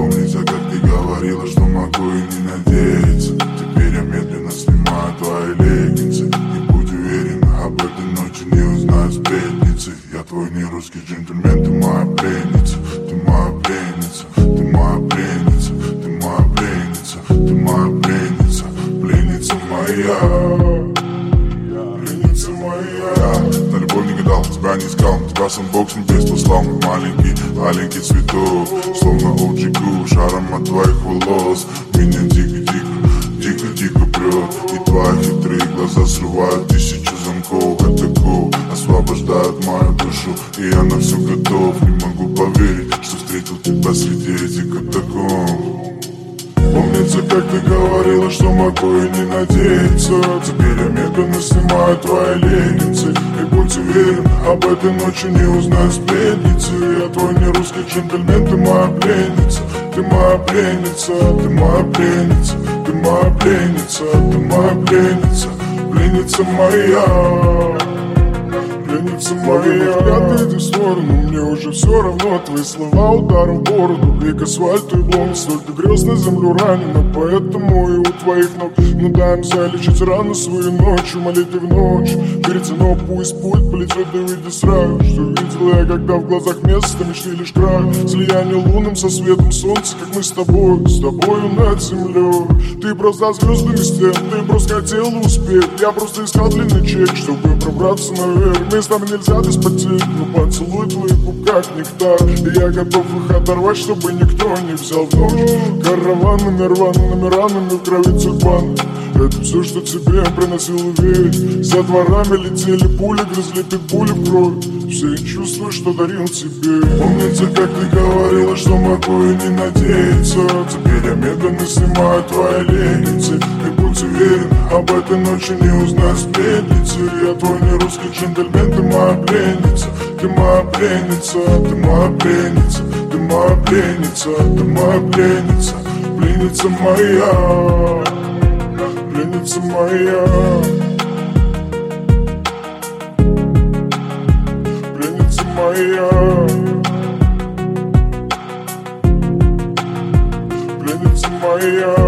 Помните, как ты говорила, что могу и не надеяться. Теперь я медленно снимаю твои леггинсы. И будь уверена, об этой ночи не узнают сплетницы. Я твой нерусский джентльмен, ты моя пленница. Ты моя пленница, ты моя пленница. Ты моя пленница, ты моя пленница. Пленница моя, пленница моя. На любовь не гадал, тебя не искал. Тебя сам Бог с небес послал. Маленький, маленький цветок, словно OG, шаром от твоих волос. Меня дико-дико, дико-дико прет. И твои хитрые глаза срывают тысячу замков. Это кол, освобождает мою душу. И я на все готов. Не могу поверить, что встретил тебя среди этих катакомб. Помнится, как ты говорила, что могу и не надеяться. Теперь я медленно снимаю твои леггинсы. И будь уверен, об этой ночи не узнают сплетницы. Я твой нерусский джентльмен, ты моя пленница. Ты моя пленница, ты моя пленница. Ты моя пленница, ты моя пленница. Пленница моя, пленница моя. Когда ты идешь в сторону, мне уже все равно. Твои слова ударом в бороду, и к асфальту и блон. Столько грез на землю ранено, поэтому и у твоих ног. Ну дай им залечить раны свою ночью, молитвы в ночь. Веретено, пусть пульт полетит и выйдет с раю. Что видел я, когда в глазах места мечты лишь край. Слияние лунным со светом солнца, как мы с тобою над землей. Ты просто звездами стен, ты просто хотел успеть. Я просто искал длинный чек, чтобы пробраться наверх. Мы с тобой нельзя без потерь, но поцелуй твои губ как нектар. И я готов их оторвать, чтобы никто не взял в ночь. Караванами, рваными в крови тюрбаны. Это все, что тебе приносил уверен. За дворами летели пули, грызли питбули в кровь. Все чувства, что дарил тебе. Помните, как ты говорила, что могу и не надеяться. Теперь я медленно снимаю твои леггинсы. И будь уверен, об этой ночи не узнают сплетницы. Я твой нерусский джентльмен, ты моя пленница. Ты моя пленница, ты моя пленница. Ты моя пленница, ты моя пленница. Пленница моя, пленница моя. Пленница моя, пленница моя.